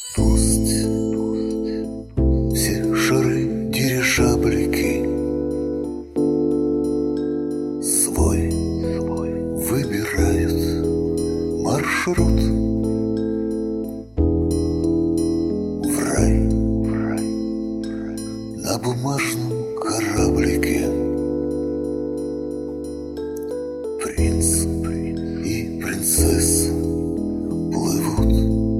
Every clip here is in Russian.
Пусть все шары дирижаблики свой выбирают маршрут в рай на бумажном кораблике. Принц и принцесса плывут.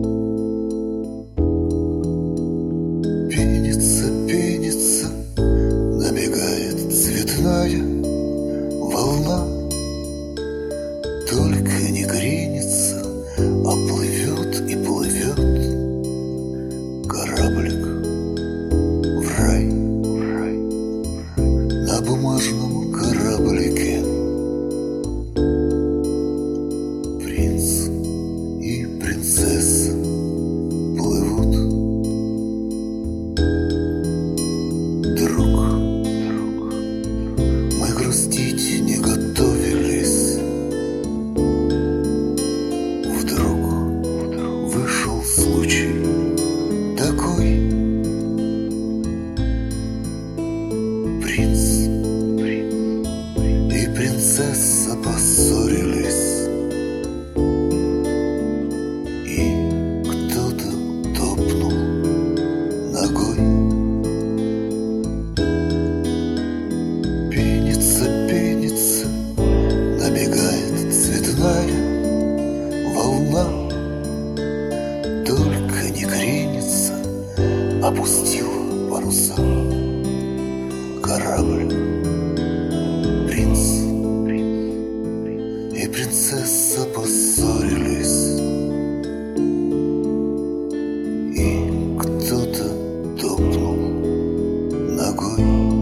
Пенится, набегает цветная волна. Только не кренится, а плывет и плывет кораблик в рай на бумажном кораблике. Принц и принцесса плывут. Друг, мы грустить не готовились. Вдруг вышел случай такой. Принц и принцесса поссорились, и кто-то топнул ногой. Пенится, набегает цветная волна. Только не кренится, опустила паруса корабль. Принц и принцесса поссорились, и кто-то топнул ногой.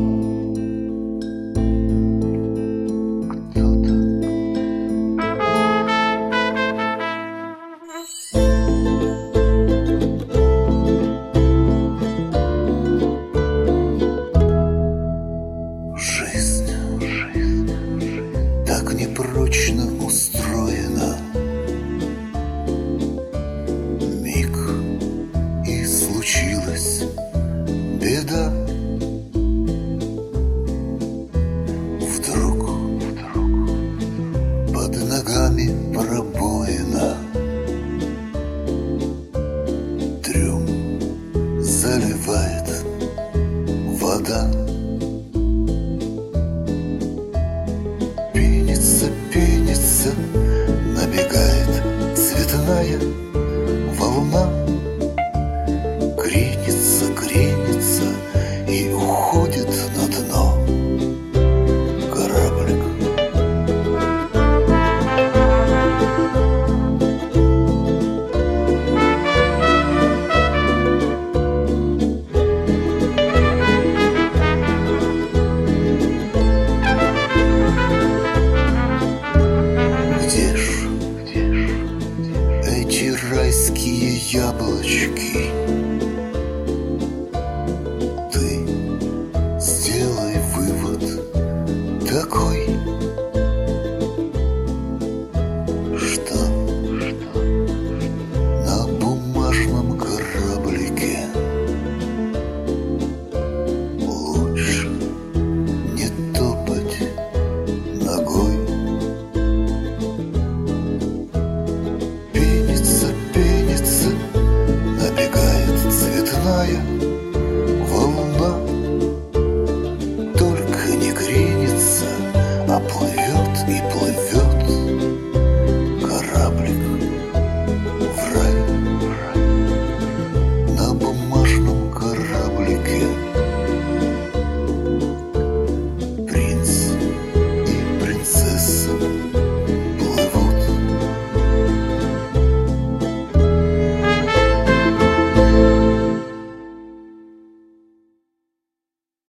Жизнь так непрочно устроена. Миг, и случилась беда. Вдруг под ногами пробоина. Трюм заливает вода. Пенится, набегает цветная волна. Кренится и уходит на дно кораблик. Где ж эти райские яблочки?